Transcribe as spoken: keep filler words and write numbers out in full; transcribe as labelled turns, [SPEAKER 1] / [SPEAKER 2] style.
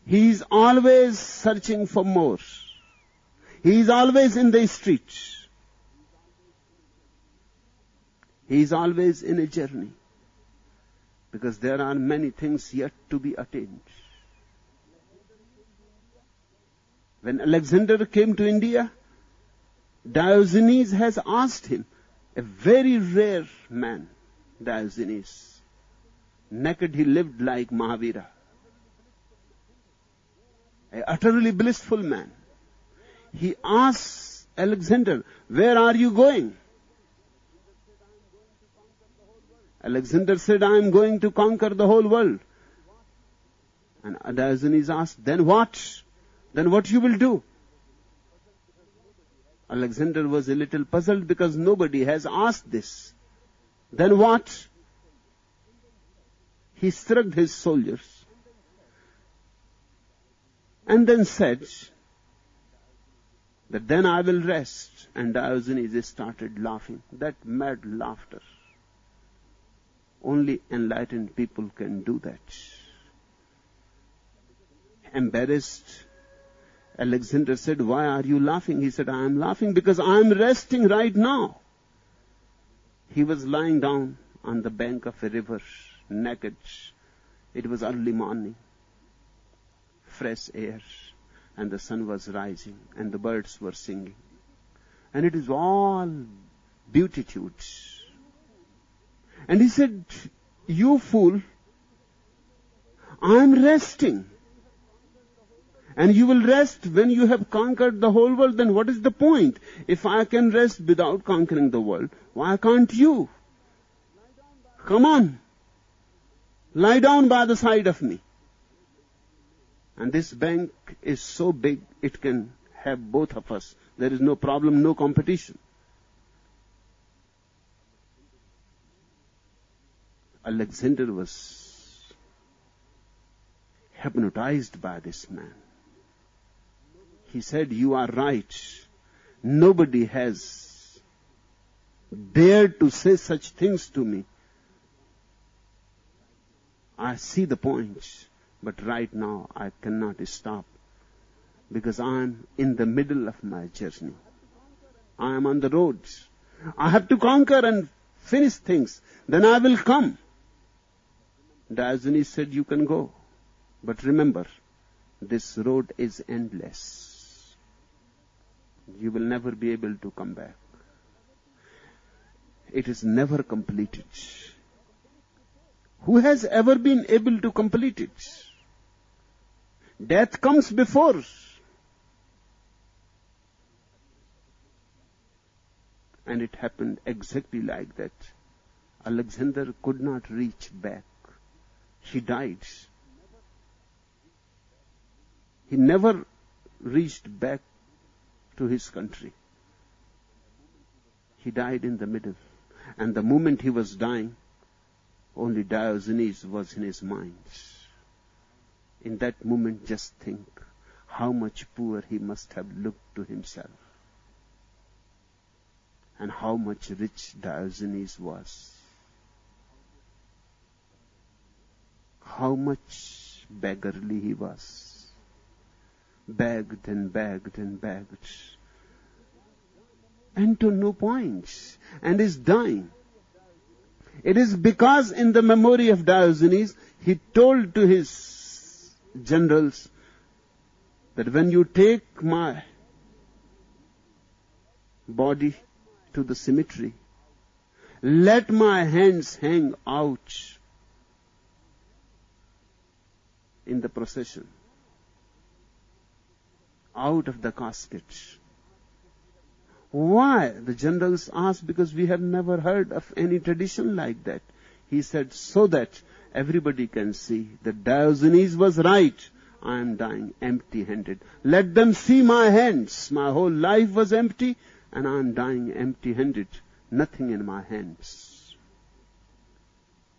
[SPEAKER 1] He is always searching for more. He is always in the street. He is always in a journey. Because there are many things yet to be attained. When Alexander came to India, Diogenes has asked him, a very rare man, Diogenes. Naked he lived like Mahavira. An utterly blissful man. He asks Alexander, where are you going? Alexander said, I am going to conquer the whole world. And Diogenes asked, then what? Then what you will do? Alexander was a little puzzled because nobody has asked this. Then what? He shrugged his shoulders and then said that then I will rest. And Diogenes started laughing. That mad laughter. Only enlightened people can do that. Embarrassed, Alexander said, why are you laughing? He said, I am laughing because I am resting right now. He was lying down on the bank of a river, naked. It was early morning, fresh air, and the sun was rising, and the birds were singing. And it is all beatitude. And he said, you fool, I am resting. And you will rest when you have conquered the whole world. Then what is the point? If I can rest without conquering the world, why can't you? Come on. Lie down by the side of me. And this bank is so big, it can have both of us. There is no problem, no competition. Alexander was hypnotized by this man. He said, you are right. Nobody has dared to say such things to me. I see the point, but right now I cannot stop because I am in the middle of my journey. I am on the road. I have to conquer and finish things. Then I will come. Diogenes said, you can go. But remember, this road is endless. You will never be able to come back. It is never completed. Who has ever been able to complete it? Death comes before. And it happened exactly like that. Alexander could not reach back. He died. He never reached back to his country. He died in the middle. And the moment he was dying, only Diogenes was in his mind. In that moment, just think how much poor he must have looked to himself. And how much rich Diogenes was. How much beggarly he was. Begged and begged and begged. And to no point. And is dying. It is because in the memory of Diogenes, he told to his generals that when you take my body to the cemetery, let my hands hang out in the procession, out of the casket. Why? The generals asked, because we have never heard of any tradition like that. He said, so that everybody can see that Diogenes was right. I am dying empty-handed. Let them see my hands. My whole life was empty and I am dying empty-handed. Nothing in my hands.